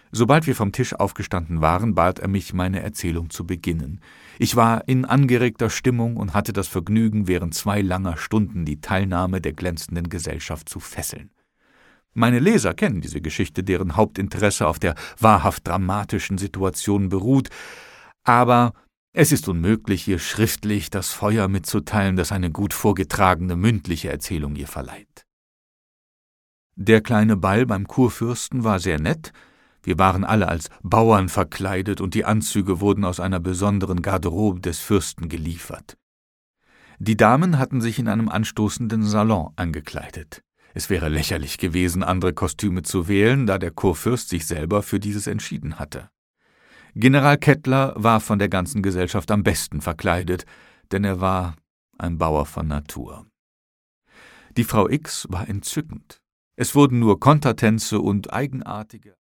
Sobald wir vom Tisch aufgestanden waren, bat er mich, meine Erzählung zu beginnen. Ich war in angeregter Stimmung und hatte das Vergnügen, während 2 langer Stunden die Teilnahme der glänzenden Gesellschaft zu fesseln. Meine Leser kennen diese Geschichte, deren Hauptinteresse auf der wahrhaft dramatischen Situation beruht, aber es ist unmöglich, ihr schriftlich das Feuer mitzuteilen, das eine gut vorgetragene mündliche Erzählung ihr verleiht. Der kleine Ball beim Kurfürsten war sehr nett. Wir waren alle als Bauern verkleidet und die Anzüge wurden aus einer besonderen Garderobe des Fürsten geliefert. Die Damen hatten sich in einem anstoßenden Salon angekleidet. Es wäre lächerlich gewesen, andere Kostüme zu wählen, da der Kurfürst sich selber für dieses entschieden hatte. General Kettler war von der ganzen Gesellschaft am besten verkleidet, denn er war ein Bauer von Natur. Die Frau X war entzückend. Es wurden nur Kontertänze und eigenartige